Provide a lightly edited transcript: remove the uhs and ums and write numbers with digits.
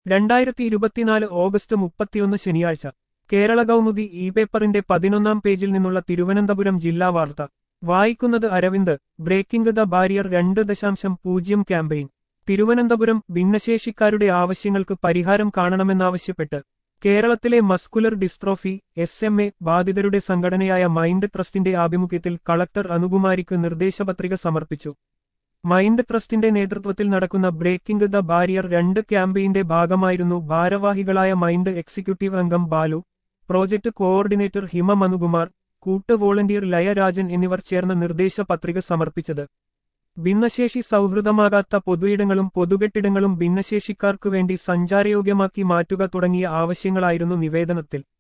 2024 August 31 ശനിയാഴ്ച Kerala Kaumudi E പേപ്പറിന്റെ 11-ാം പേജിൽ നിന്നുള്ള തിരുവനന്തപുരം ജില്ലാ വാർത്ത വായിക്കുന്നത് Aravind. Breaking the barrier 2.0 campaign. Thiruvananthapuram. ഭിന്നശേഷിക്കാരുടെ ആവശ്യങ്ങൾക്ക് പരിഹാരം കാണണമെന്നാവശ്യപ്പെട്ട് കേരളത്തിലെ മസ്കുലർ ഡിസ്ട്രോഫി SMA ബാധിതരുടെ സംഘടനയായ മൈൻഡ് ട്രസ്റ്റിന്റെ ആഭിമുഖ്യത്തിൽ കളക്ടർ അനുകുമാരിക്ക് നിർദ്ദേശപത്രിക സമർപ്പിച്ചു. മൈൻഡ് ട്രസ്റ്റിന്റെ നേതൃത്വത്തിൽ നടക്കുന്ന ബ്രേക്കിംഗ് ദ ബാരിയർ 2 ക്യാമ്പയിന്റെ ഭാഗമായിരുന്നു ഭാരവാഹികളായ മൈൻഡ് എക്സിക്യൂട്ടീവ് അംഗം ബാലു, പ്രോജക്ട് കോഓർഡിനേറ്റർ ഹിമ മനുകുമാർ, കൂട്ട് വോളണ്ടിയർ ലയരാജൻ എന്നിവർ ചേർന്ന് നിർദ്ദേശ പത്രിക സമർപ്പിച്ചത്. ഭിന്നശേഷി സൗഹൃദമാകാത്ത പൊതുയിടങ്ങളും പൊതുകെട്ടിടങ്ങളും ഭിന്നശേഷിക്കാർക്കു വേണ്ടി സഞ്ചാരയോഗ്യമാക്കി മാറ്റുക തുടങ്ങിയ ആവശ്യങ്ങളായിരുന്നു നിവേദനത്തിൽ.